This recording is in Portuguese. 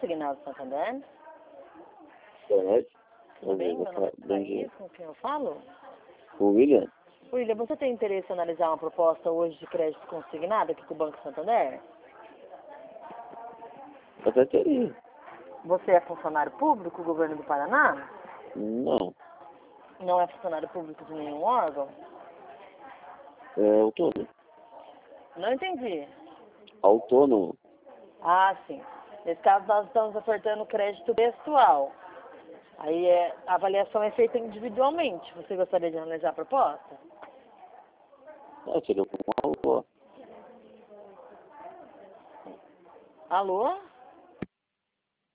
consignado Santander? Correto? Tudo bem? Meu nome é Thaís, com quem eu falo? O William? William, você tem interesse em analisar uma proposta hoje de crédito consignado aqui com o Banco Santander? Até teria. Você é funcionário público do governo do Paraná? Não. Não é funcionário público de nenhum órgão? É autônomo. Não entendi. Autônomo? Ah, sim. Nesse caso, nós estamos ofertando crédito pessoal. Aí a avaliação é feita individualmente. Você gostaria de analisar a proposta? Seria uma boa. Alô?